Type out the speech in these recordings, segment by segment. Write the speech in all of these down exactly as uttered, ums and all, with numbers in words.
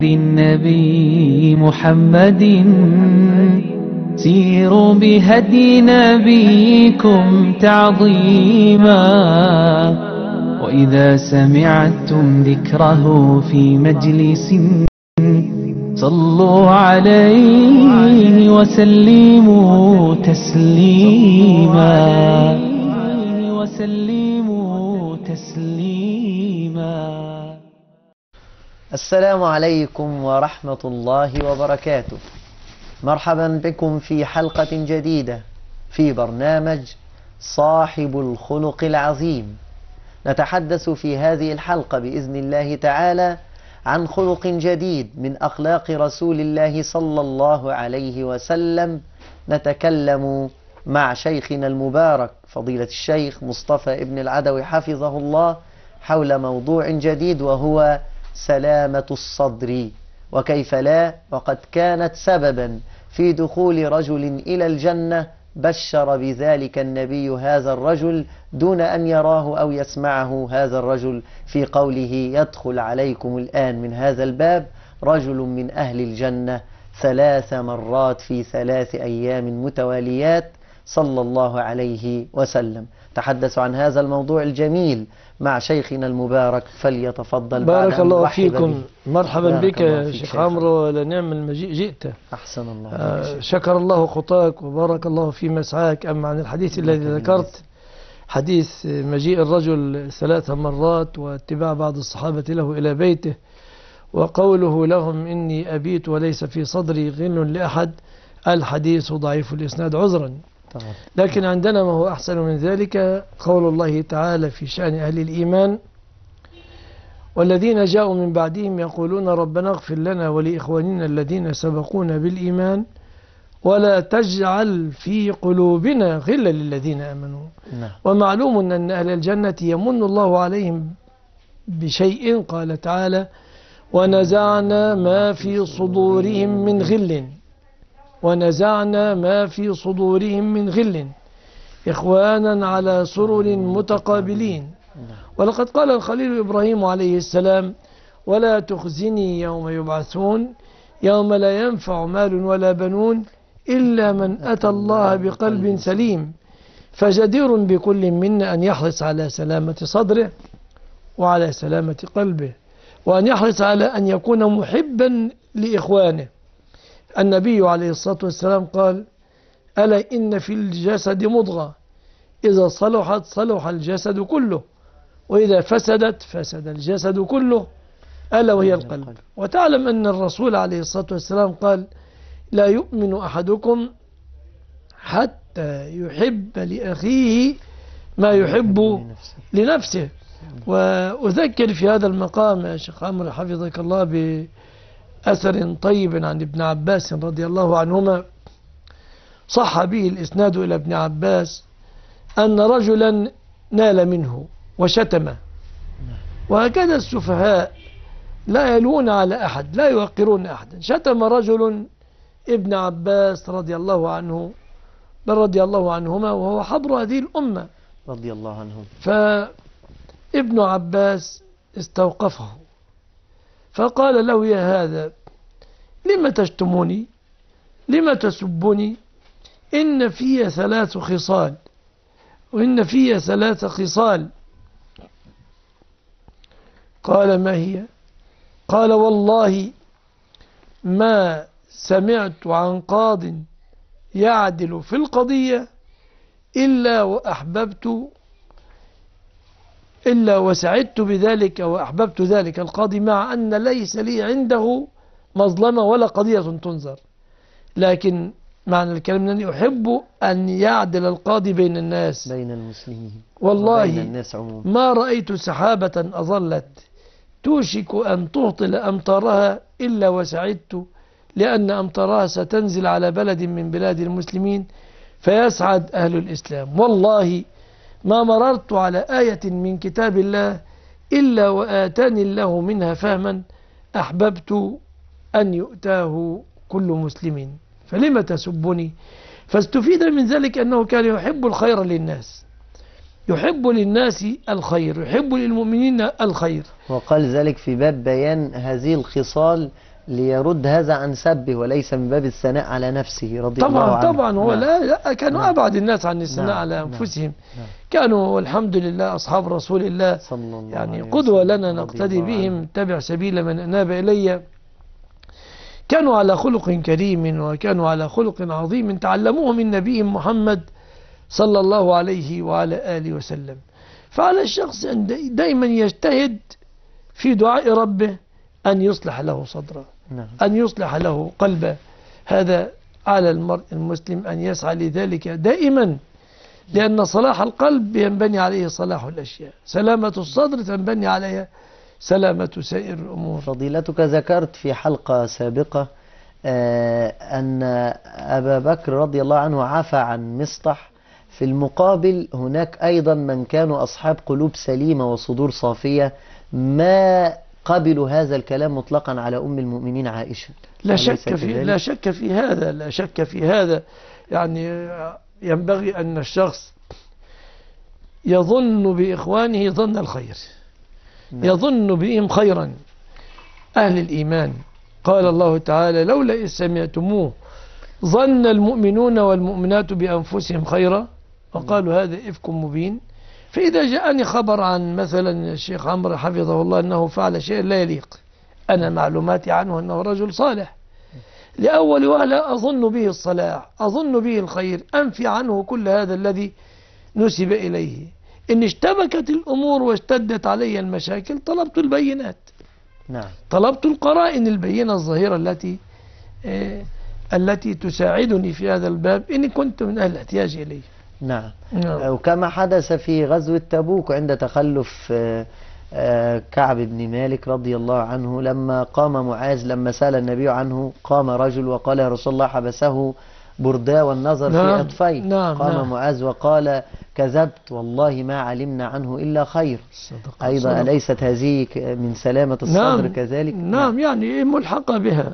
النبي محمد سيروا بهدي نبيكم تعظيما، وإذا سمعتم ذكره في مجلس صلوا عليه وسلموا تسليما وسلموا تسليما. السلام عليكم ورحمة الله وبركاته. مرحبا بكم في حلقة جديدة في برنامج صاحب الخلق العظيم. نتحدث في هذه الحلقة بإذن الله تعالى عن خلق جديد من أخلاق رسول الله صلى الله عليه وسلم. نتكلم مع شيخنا المبارك فضيلة الشيخ مصطفى ابن العدوي حفظه الله حول موضوع جديد، وهو سلامة الصدر، وكيف لا، وقد كانت سببا في دخول رجل إلى الجنة بشر بذلك النبي هذا الرجل دون أن يراه أو يسمعه هذا الرجل في قوله: يدخل عليكم الآن من هذا الباب رجل من أهل الجنة ثلاث مرات في ثلاث أيام متواليات صلى الله عليه وسلم. تحدث عن هذا الموضوع الجميل مع شيخنا المبارك، فليتفضل. بارك الله فيكم. مرحبا بارك بك الله يا فيك شيخ عمرو، لنعم المجيء جئت. أحسن الله آه شكر الله خطاك وبارك الله في مسعاك. أما عن الحديث الذي ذكرت، حديث مجيء الرجل ثلاث مرات واتباع بعض الصحابة له إلى بيته وقوله لهم: إني أبيت وليس في صدري غل لأحد، الحديث ضعيف الإسناد عذرا. لكن عندنا ما هو أحسن من ذلك، قول الله تعالى في شأن أهل الإيمان: والذين جاءوا من بعدهم يقولون ربنا اغفر لنا ولإخواننا الذين سبقونا بالإيمان ولا تجعل في قلوبنا غلا للذين آمنوا. نعم. ومعلوم أن أهل الجنة يمن الله عليهم بشيء، قال تعالى: ونزعنا ما في صدورهم من غل ونزعنا ما في صدورهم من غل إخوانا على سرر متقابلين. ولقد قال الخليل إبراهيم عليه السلام: ولا تخزني يوم يبعثون يوم لا ينفع مال ولا بنون إلا من أتى الله بقلب سليم. فجدير بكل منا أن يحرص على سلامة صدره وعلى سلامة قلبه، وأن يحرص على أن يكون محبا لإخوانه. النبي عليه الصلاة والسلام قال: ألا إن في الجسد مضغة إذا صلحت صلح الجسد كله وإذا فسدت فسد الجسد كله، ألا وهي القلب. وتعلم أن الرسول عليه الصلاة والسلام قال: لا يؤمن أحدكم حتى يحب لأخيه ما يحب لنفسه. وأذكر في هذا المقام يا شيخ عمرو حفظك الله بأثر طيب عن ابن عباس رضي الله عنهما، صح به الإسناد إلى ابن عباس أن رجلا نال منه وشتمه. وهكذا السفهاء لا يلون على أحد، لا يوقرون أحدا. شتم رجل ابن عباس رضي الله عنه بل رضي الله عنهما، وهو حبر هذه الأمة رضي الله عنهم. فابن عباس استوقفه فقال له: يا هذا، لم تشتموني؟ لم تسبني؟ إن في ثلاث خصال وإن في ثلاث خصال. قال: ما هي؟ قال: والله ما سمعت عن قاض يعدل في القضية إلا وأحببت إلا وسعدت بذلك وأحببت ذلك القاضي، مع أن ليس لي عنده مظلمة ولا قضية تنظر، لكن معنى الكلام أنني أحب أن يعدل القاضي بين الناس، بين المسلمين، والله وبين الناس عموما. ما رأيت سحابة أظلت توشك أن تهطل أمطارها إلا وسعدت، لأن أمطارها ستنزل على بلد من بلاد المسلمين فيسعد أهل الإسلام. والله ما مررت على آية من كتاب الله إلا وآتاني الله منها فهما أحببت أن يؤتاه كل مسلم، فلم تسبني؟ فاستفيد من ذلك أنه كان يحب الخير للناس، يحب للناس الخير، يحب للمؤمنين الخير. وقال ذلك في باب بيان هذه الخصال ليرد هذا عن سبه وليس من باب الثناء على نفسه رضي الله طبعا عنه. طبعا هو نعم. لا, لا كانوا نعم. أبعد الناس عن الثناء نعم. على نعم. أنفسهم. نعم. كانوا الحمد لله أصحاب رسول الله صلى الله يعني عليه قدوة وسلم. لنا رضي نقتدي الله بهم، عنه. تبع سبيل من أناب إلي. كانوا على خلق كريم وكانوا على خلق عظيم تعلموه من نبيهم محمد صلى الله عليه وعلى آله وسلم. فعلى الشخص أن دائما يجتهد في دعاء ربه أن يصلح له صدره، نعم. أن يصلح له قلبه. هذا على المرء المسلم أن يسعى لذلك دائما، لأن صلاح القلب ينبني عليه صلاح الأشياء، سلامة الصدر تنبني عليها سلامة سائر الأمور. فضيلتك ذكرت في حلقة سابقة آه أن أبا بكر رضي الله عنه عفى عن مصطح. في المقابل هناك أيضا من كانوا أصحاب قلوب سليمة وصدور صافية ما قبلوا هذا الكلام مطلقا على أم المؤمنين عائشة. لا شك في لا شك في هذا لا شك في هذا يعني ينبغي أن الشخص يظن بإخوانه ظن الخير، نعم. يظن بهم خيرا. أهل الإيمان قال الله تعالى لولا إذ سمعتموه ظن المؤمنون والمؤمنات بأنفسهم خيرا وقالوا هذا إفك مبين. فإذا جاءني خبر عن مثلا الشيخ عمرو حفظه الله أنه فعل شيء لا يليق، أنا معلوماتي عنه أنه رجل صالح، لأول وهلة أظن به الصلاح، أظن به الخير، أنفي عنه كل هذا الذي نسب إليه. إن اشتبكت الأمور واشتدت علي المشاكل طلبت البينات، نعم. طلبت القرائن البينة الظاهرة التي آه التي تساعدني في هذا الباب إن كنت من أهل الاحتياج إليه. نعم. نعم. وكما حدث في غزوة تبوك عند تخلف آه آه كعب بن مالك رضي الله عنه، لما قام معاذ لما سأل النبي عنه قام رجل وقال يا رسول الله حبسه برداء والنظر نعم. في أطفين. نعم. قام نعم. معاذ وقال كذبت والله ما علمنا عنه إلا خير. صدق أيضا صدق. أليست هذه من سلامة الصدر؟ نعم. كذلك؟ نعم يعني ملحقة بها.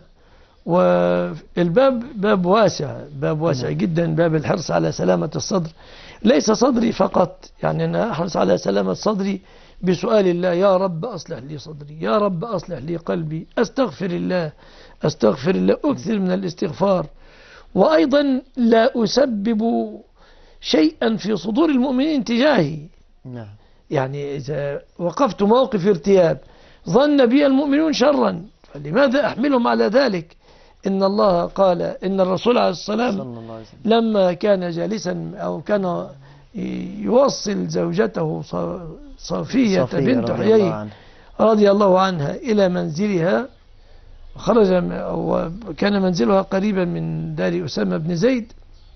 والباب باب واسع، باب واسع جدا، باب الحرص على سلامة الصدر. ليس صدري فقط، يعني أنا أحرص على سلامة صدري بسؤال الله يا رب أصلح لي صدري، يا رب أصلح لي قلبي، أستغفر الله أستغفر الله أكثر من الاستغفار. وأيضا لا أسبب شيئا في صدور المؤمنين تجاهي. نعم. يعني إذا وقفت موقف ارتياب ظن بي المؤمنون شرا فلماذا أحملهم على ذلك؟ إن الله قال إن الرسول عليه الصلاة والسلام لما كان جالسا أو كان يوصل زوجته صفية بنت حيي رضي الله عنها إلى منزلها، خرج وكان منزلها قريبا من دار أسامة بن زيد،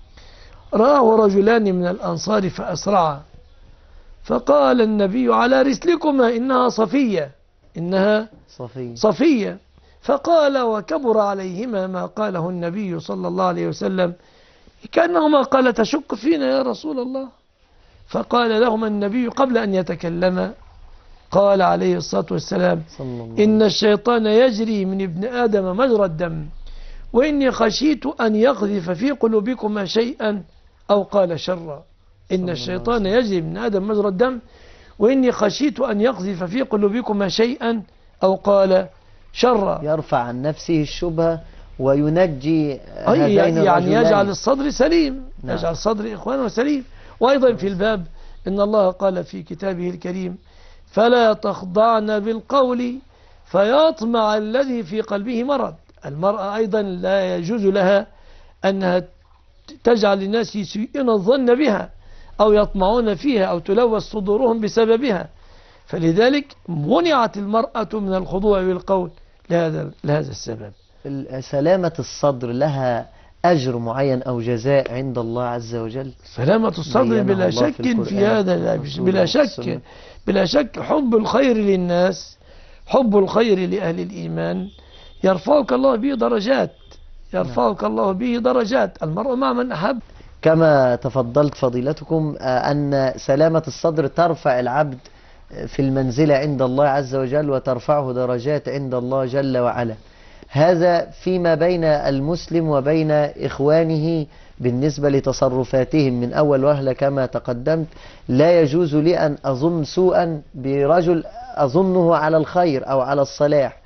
رآه رجلان من الأنصار فأسرعا، فقال النبي على رسلكما إنها صفية إنها صفية, صفية. فقال وكبر عليهما ما قاله النبي صلى الله عليه وسلم، كأنهما قال تشك فينا يا رسول الله. فقال لهما النبي قبل أن يتكلم قال عليه الصلاة والسلام إن الشيطان يجري من ابن آدم مجرى الدم وإني خشيت أن يقذف في قلوبكما شيئا أو قال شرا. إن الشيطان يجري من آدم مجرى الدم وإني خشيت أن يقذف في قلوبكما شيئا أو قال شرا. يرفع عن نفسه الشبهة وينجي هذين يعني يجعل الصدر سليم. نعم. يجعل الصدر إخوانه سليم. وأيضا في الباب إن الله قال في كتابه الكريم فلا تخضعن بالقول فيطمع الذي في قلبه مرض. المرأة أيضا لا يجوز لها أنها تجعل الناس يسيئون الظن بها أو يطمعون فيها أو تلوث صدورهم بسببها، فلذلك منعت المرأة من الخضوع بالقول لهذا لهذا السبب. سلامة الصدر لها أجر معين أو جزاء عند الله عز وجل؟ سلامة الصدر بلا شك في, في هذا بلا شك بلا شك حب الخير للناس، حب الخير لأهل الإيمان يرفعك الله به درجات، يرفعك الله به درجات. المرء مع من أحب. كما تفضلت فضيلتكم أن سلامة الصدر ترفع العبد في المنزلة عند الله عز وجل وترفعه درجات عند الله جل وعلا. هذا فيما بين المسلم وبين إخوانه بالنسبة لتصرفاتهم من أول وهلة كما تقدمت. لا يجوز لي أن أظن سوءا برجل أظنه على الخير أو على الصلاح،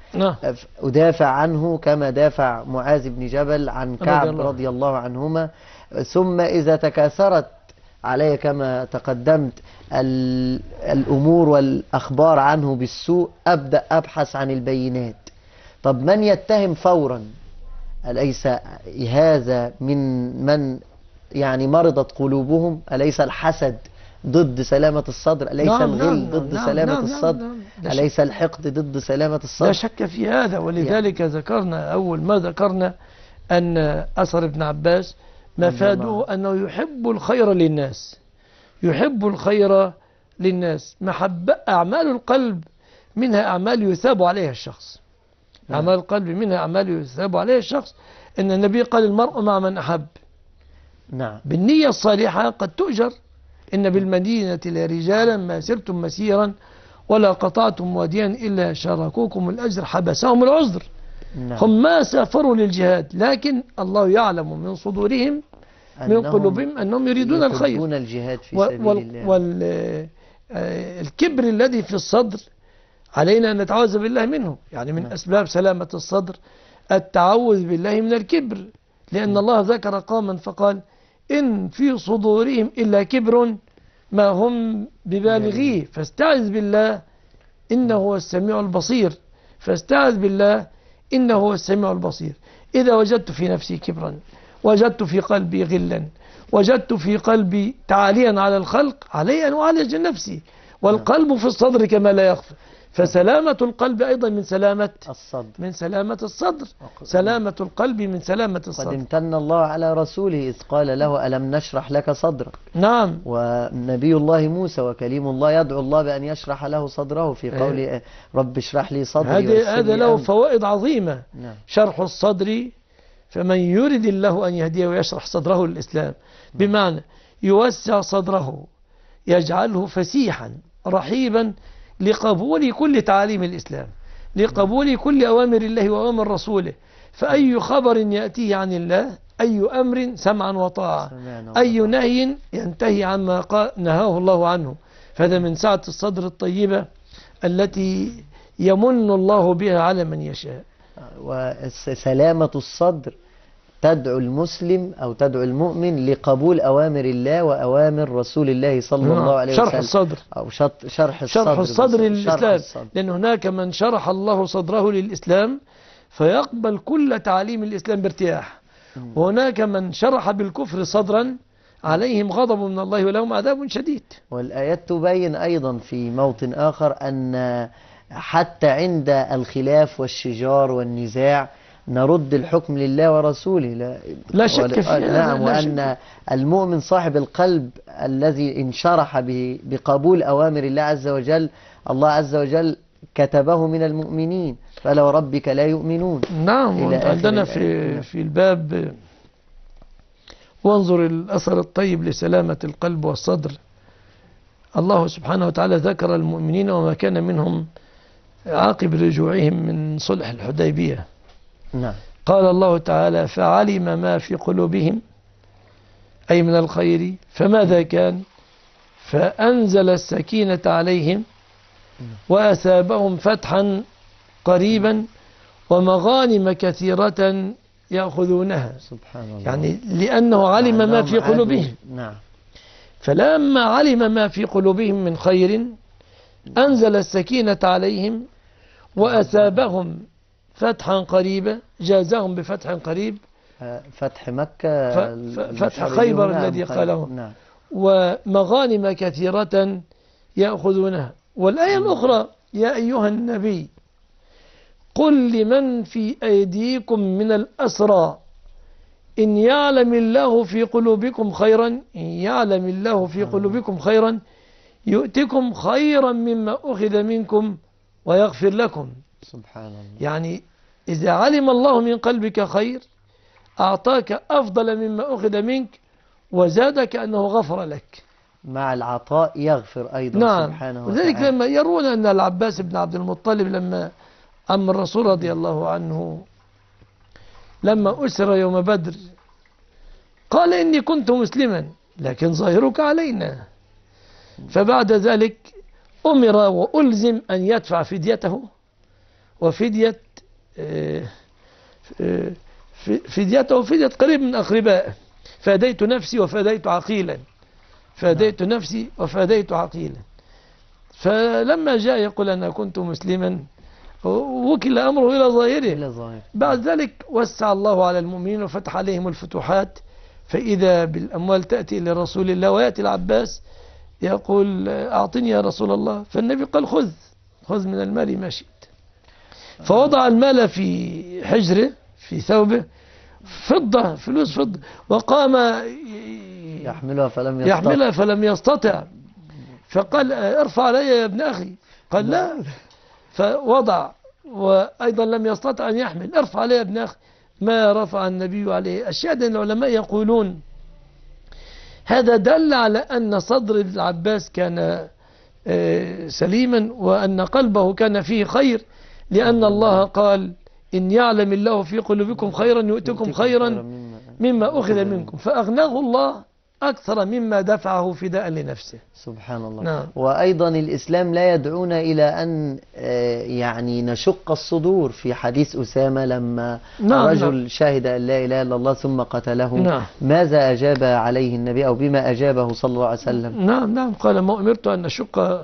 نعم. أدافع عنه كما دافع معاذ بن جبل عن كعب الله. رضي الله عنهما. ثم إذا تكاثرت علي كما تقدمت الأمور والأخبار عنه بالسوء أبدأ أبحث عن البينات. طب من يتهم فورا؟ أليس هذا من من يعني مرضت قلوبهم؟ أليس الحسد ضد سلامة الصدر؟ أليس نعم الغل نعم ضد نعم سلامة نعم الصدر؟ نعم نعم. أليس الحقد ضد سلامة الصدر؟ لا شك في هذا. ولذلك يعني ذكرنا أول ما ذكرنا أن أثر ابن عباس مفاده أنه يحب الخير للناس، يحب الخير للناس. محبة أعمال القلب منها أعمال يثاب عليها الشخص. نعم. أعمال القلب منها أعمال يثاب عليها الشخص. إن النبي قال المرء مع من أحب. نعم. بالنية الصالحة قد تؤجر. إن بالمدينة لرجالا ما سرتم مسيرا ولا قطعتم واديا إلا شاركوكم الأجر حبسهم العذر. نعم. هم ما سافروا للجهاد، لكن الله يعلم من صدورهم من قلوبهم أنهم يريدون الخير، يحبون الجهاد في سبيل الله. والكبر الذي في الصدر علينا أن نتعوذ بالله منه. يعني من أسباب سلامة الصدر التعوذ بالله من الكبر، لأن الله ذكر قوما فقال إن في صدورهم إلا كبر ما هم ببالغيه فاستعذ بالله إنه هو السميع البصير. فاستعذ بالله إنه هو السميع البصير. إذا وجدت في نفسي كبرا، وجدت في قلبي غلا، وجدت في قلبي تعاليا على الخلق، علي أن أعالج نفسي. والقلب في الصدر كما لا يخفى. فسلامة القلب أيضا من سلامة الصدر، من سلامة الصدر. سلامة القلب من سلامة الصدر. قد امتن الله على رسوله إذ قال له ألم نشرح لك صدرك. نعم. ونبي الله موسى وكليم الله يدعو الله بأن يشرح له صدره في قوله رب اشرح لي صدري. هذا له فوائد عظيمة. نعم. شرح الصدر فمن يرد الله أن يهديه ويشرح صدره للإسلام، بمعنى يوسع صدره، يجعله فسيحا رحيبا لقبول كل تعاليم الإسلام، لقبول كل أوامر الله وأوامر رسوله. فأي خبر يأتيه عن الله، أي أمر سمعا وطاعة، أي نهي ينتهي عما نهاه الله عنه. فهذا من سعة الصدر الطيبة التي يمن الله بها على من يشاء. وسلامة الصدر تدعو المسلم أو تدعو المؤمن لقبول أوامر الله وأوامر رسول الله صلى الله عليه وسلم. شرح الصدر أو شرح الصدر, شرح الصدر للإسلام. لأن هناك من شرح الله صدره للإسلام فيقبل كل تعاليم الإسلام بارتياح، وهناك من شرح بالكفر صدرا عليهم غضب من الله ولهم عذاب شديد. والآيات تبين أيضا في موطن آخر أن حتى عند الخلاف والشجار والنزاع نرد الحكم لله ورسوله. لا, لا شك فيها. نعم. وأن المؤمن صاحب القلب الذي انشرح بقبول أوامر الله عز وجل، الله عز وجل كتبه من المؤمنين فلو ربك لا يؤمنون. نعم. عندنا في في الباب وانظر الأثر الطيب لسلامة القلب والصدر. الله سبحانه وتعالى ذكر المؤمنين وما كان منهم عاقب رجوعهم من صلح الحديبية. نعم. قال الله تعالى فعلم ما في قلوبهم أي من الخير فماذا كان فأنزل السكينة عليهم وأثابهم فتحا قريبا ومغانم كثيرة يأخذونها. سبحان الله. يعني لأنه علم ما في قلوبهم. نعم. فلما علم ما في قلوبهم من خير أنزل السكينة عليهم وأثابهم فتحا قريبا، جازهم بفتح قريب. فتح مكة، فتح خيبر نعم الذي قاله. نعم. ومغانم كثيرة يأخذونها. والآية الأخرى يا أيها النبي قل لمن في أيديكم من الأسرى إن يعلم الله في قلوبكم خيرا إن يعلم الله في قلوبكم خيرا يؤتكم خيرا مما أخذ منكم ويغفر لكم. سبحان الله. يعني إذا علم الله من قلبك خير أعطاك أفضل مما أخذ منك وزادك أنه غفر لك. مع العطاء يغفر أيضا. نعم. سبحانه وذلك وتعالى. لما يرون أن العباس بن عبد المطلب لما عم الرسول رضي الله عنه لما أسر يوم بدر قال إني كنت مسلما لكن ظاهرك علينا. فبعد ذلك أمر وألزم أن يدفع فديته وفدية فديته وفدية قريب من أقربائه. فديت نفسي وفديت عقيلا، فديت نفسي وفديت عقيلا. فلما جاء يقول أنا كنت مسلما وكل أمره إلى ظاهره. بعد ذلك وسع الله على المؤمنين وفتح عليهم الفتوحات، فإذا بالأموال تأتي لرسول الله، ويأتي العباس يقول أعطني يا رسول الله، فالنبي قال خذ خذ من المال ما شئت. فوضع المال في حجره في ثوبه، فضة فلوس فضة، وقام يحملها فلم يستطع يحملها فلم يستطع فقال ارفع علي يا ابن أخي، قال لا، فوضع وأيضا لم يستطع أن يحمل، ارفع علي يا ابن أخي، ما رفع النبي عليه. الشاهد أن العلماء يقولون هذا دل على أن صدر العباس كان سليما، وأن قلبه كان فيه خير، لأن الله قال إن يعلم الله في قلوبكم خيرا يؤتكم خيرا مما أخذ منكم، فأغناه الله أكثر مما دفعه فداء لنفسه. سبحان الله. نعم. وأيضا الإسلام لا يدعونا إلى أن يعني نشق الصدور. في حديث أسامة لما نعم رجل نعم. شهد أن لا إله إلا الله ثم قتله، نعم. ماذا أجاب عليه النبي أو بما أجابه صلى الله عليه وسلم؟ نعم نعم قال ما أمرت أن نشق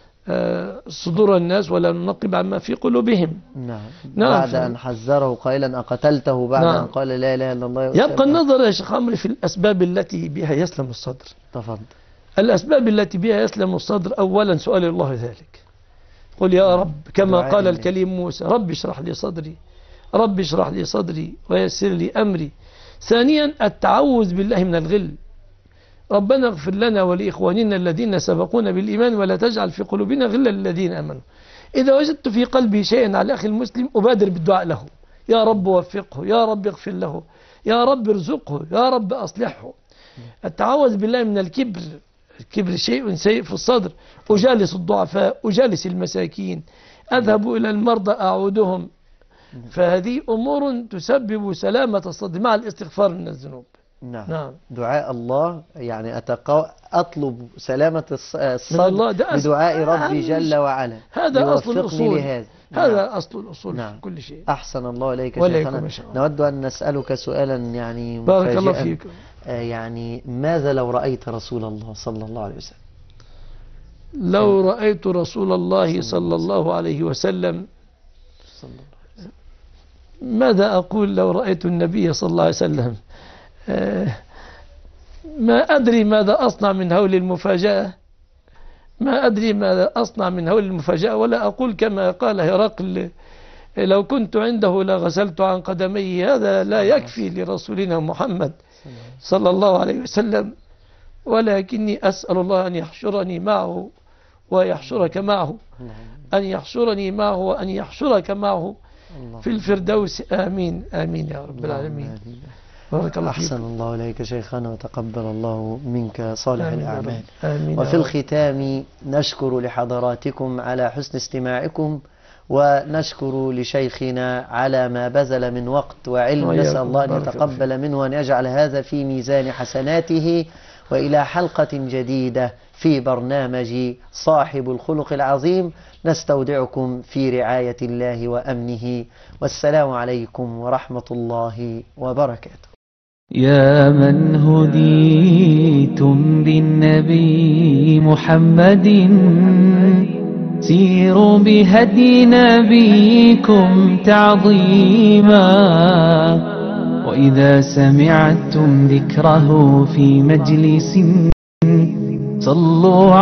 صدور الناس ولا ننقب عما في قلوبهم. نعم. نعم. بعد أن حذره قائلا أقتلته بعد نعم. أن قال لا إله إلا الله. يبقى النظر يا شيخ عمرو في الأسباب التي بها يسلم الصدر. تفضل. الأسباب التي بها يسلم الصدر، أولا سؤال الله ذلك، قل يا رب كما قال الكليم موسى رب اشرح لي صدري رب اشرح لي صدري ويسر لي أمري. ثانيا التعوذ بالله من الغل، ربنا اغفر لنا ولإخواننا الذين سبقونا بالإيمان ولا تجعل في قلوبنا غلا للذين آمنوا. إذا وجدت في قلبي شيئا على أخي المسلم أبادر بالدعاء له، يا رب وفقه، يا رب اغفر له، يا رب ارزقه، يا رب أصلحه. التعوذ بالله من الكبر، الكبر شيء سيء في الصدر. أجالس الضعفاء، أجالس المساكين، أذهب إلى المرضى أعودهم. فهذه أمور تسبب سلامة الصدر مع الاستغفار من الذنوب. نعم. نعم. دعاء الله يعني أتقو... أطلب سلامة الصدر بدعاء ربي جل وعلا. هذا أصل الأصول. لهذا. هذا نعم. أصل الأصول. نعم. في كل شيء. أحسن الله إليك شيخنا. نود أن نسألك سؤالا يعني بارك الله فيك. آه يعني ماذا لو رأيت رسول الله صلى الله عليه وسلم؟ لو رأيت رسول الله صلى الله عليه وسلم ماذا أقول لو رأيت النبي صلى الله عليه وسلم؟ ما أدري ماذا أصنع من هول المفاجأة، ما أدري ماذا أصنع من هول المفاجأة، ولا أقول كما قال هرقل لو كنت عنده لغسلت عن قدميه. هذا لا يكفي لرسولنا محمد صلى الله عليه وسلم، ولكني أسأل الله أن يحشرني معه ويحشرك معه، أن يحشرني معه وأن يحشرك معه في الفردوس. آمين آمين يا رب العالمين. بارك الله فيك. أحسن الله إليك شيخنا وتقبل الله منك صالح آمين الأعمال. آمين. وفي الختام نشكر لحضراتكم على حسن استماعكم، ونشكر لشيخنا على ما بذل من وقت وعلم. نسأل الله أن يتقبل منه وأن يجعل هذا في ميزان حسناته. وإلى حلقة جديدة في برنامج صاحب الخلق العظيم نستودعكم في رعاية الله وأمنه، والسلام عليكم ورحمة الله وبركاته. يا من هديتم بالنبي محمد سيروا بهدي نبيكم تعظيما، وإذا سمعتم ذكره في مجلس صلوا